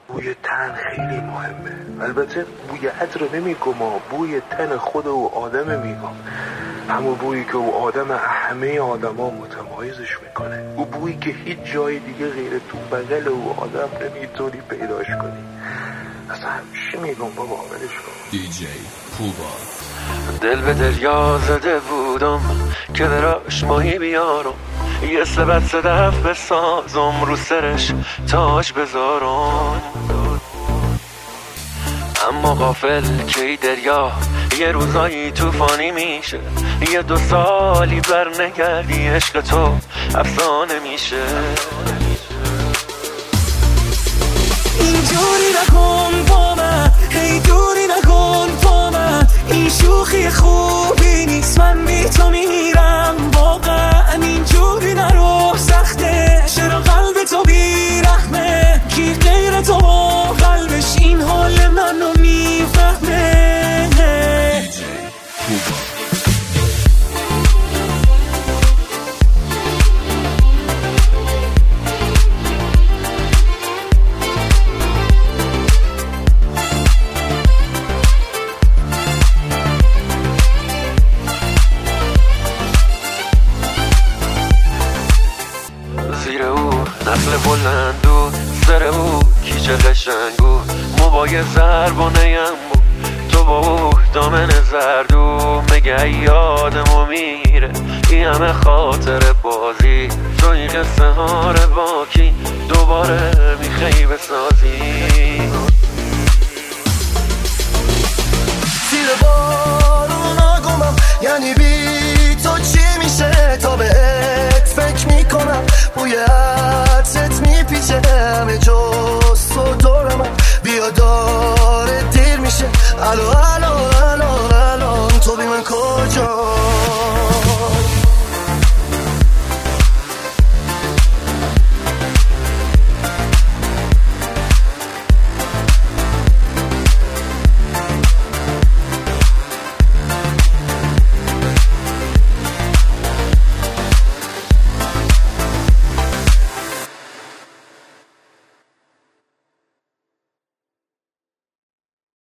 بوی تن خیلی مهمه. البته بوی عطر رو نمیگم، بوی تن خود او آدم میگم. همون بویی که او آدم همه آدما متمایزش میکنه. او بویی که هیچ جای دیگه غیر تو بغل او آدم نمیتونی پیداش کنی. اصلا همیشه میگم بابا ولش کن. دیجی پولبار. دل به دریا زده بودم که دراش ماهی بیارم، یه سبت صدف بسازم رو سرش تاج بذارم. اما غافل که ای دریا یه روزایی توفانی میشه، یه 2 سالی بر نگردی عشق تو افسانه میشه. اینجوری نکن با من، هی دوری نکن با من، این شوخی خوبی نیست، من بی تو میرم واقعا. اینجوری نرو سخته، چرا قلب تو بیرحمه، کی غیر تو با قلبش این حال منو میفهمه. زیر او نخل بلندو، سر او کیچه قشنگو، موبای زربانه‌ام بود تو با او دامن زردو. مگه یادمو میره این همه خاطر بازی، تو این قصه ها رو باکی دوباره میخوای بسازی. زیر بارون آگمم یعنی بی تو چی میشه، تا بهت فکر میکنم بوی عطرت میپیچه همه جا